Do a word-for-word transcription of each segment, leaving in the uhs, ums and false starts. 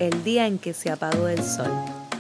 el día en que se apagó el sol.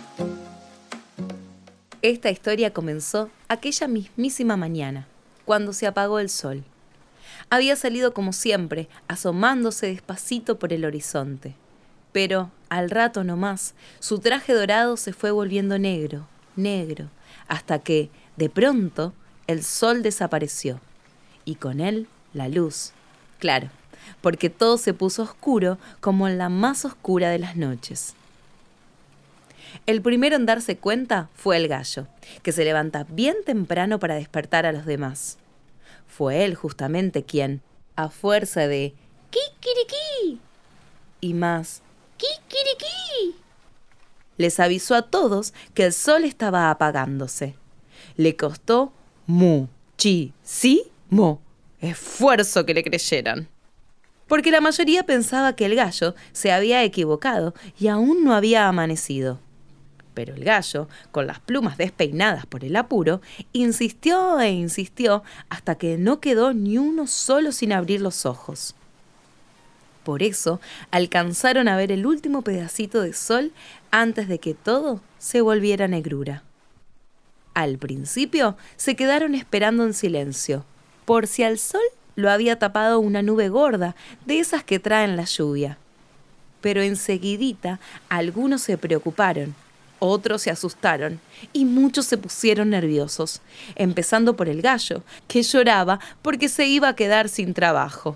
Esta historia comenzó aquella mismísima mañana, cuando se apagó el sol. Había salido como siempre, asomándose despacito por el horizonte. Pero, al rato nomás, su traje dorado se fue volviendo negro, negro, hasta que, de pronto, el sol desapareció. Y con él, la luz. Claro, porque todo se puso oscuro como en la más oscura de las noches. El primero en darse cuenta fue el gallo, que se levanta bien temprano para despertar a los demás. Fue él justamente quien, a fuerza de ¡kikiriki! Y más ¡kikiriki!, les avisó a todos que el sol estaba apagándose. Le costó muchísimo esfuerzo que le creyeran, porque la mayoría pensaba que el gallo se había equivocado y aún no había amanecido. Pero el gallo, con las plumas despeinadas por el apuro, insistió e insistió hasta que no quedó ni uno solo sin abrir los ojos. Por eso alcanzaron a ver el último pedacito de sol antes de que todo se volviera negrura. Al principio se quedaron esperando en silencio, por si al sol lo había tapado una nube gorda de esas que traen la lluvia. Pero enseguidita algunos se preocuparon, otros se asustaron y muchos se pusieron nerviosos, empezando por el gallo, que lloraba porque se iba a quedar sin trabajo.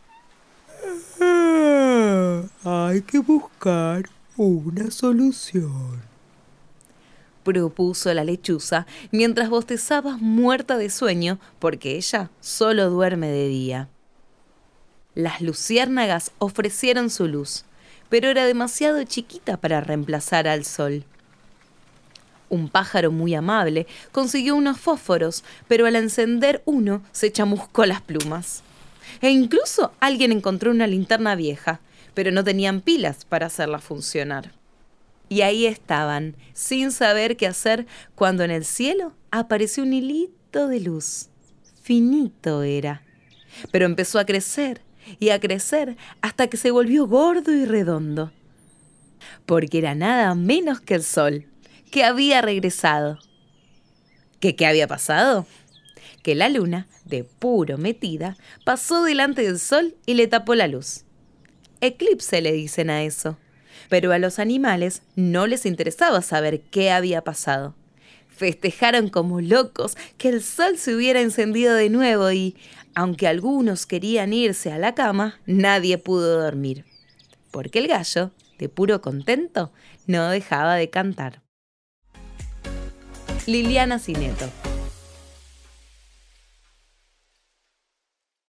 Ah, hay que buscar una solución, propuso la lechuza mientras bostezaba muerta de sueño porque ella solo duerme de día. Las luciérnagas ofrecieron su luz, pero era demasiado chiquita para reemplazar al sol. Un pájaro muy amable consiguió unos fósforos, pero al encender uno se chamuscó las plumas. E incluso alguien encontró una linterna vieja, pero no tenían pilas para hacerla funcionar. Y ahí estaban, sin saber qué hacer, cuando en el cielo apareció un hilito de luz. Finito era, pero empezó a crecer y a crecer hasta que se volvió gordo y redondo. Porque era nada menos que el sol, que había regresado. ¿Qué, qué había pasado? Que la luna, de puro metida, pasó delante del sol y le tapó la luz. Eclipse le dicen a eso. Pero a los animales no les interesaba saber qué había pasado. Festejaron como locos que el sol se hubiera encendido de nuevo y, aunque algunos querían irse a la cama, nadie pudo dormir. Porque el gallo, de puro contento, no dejaba de cantar. Liliana Cineto.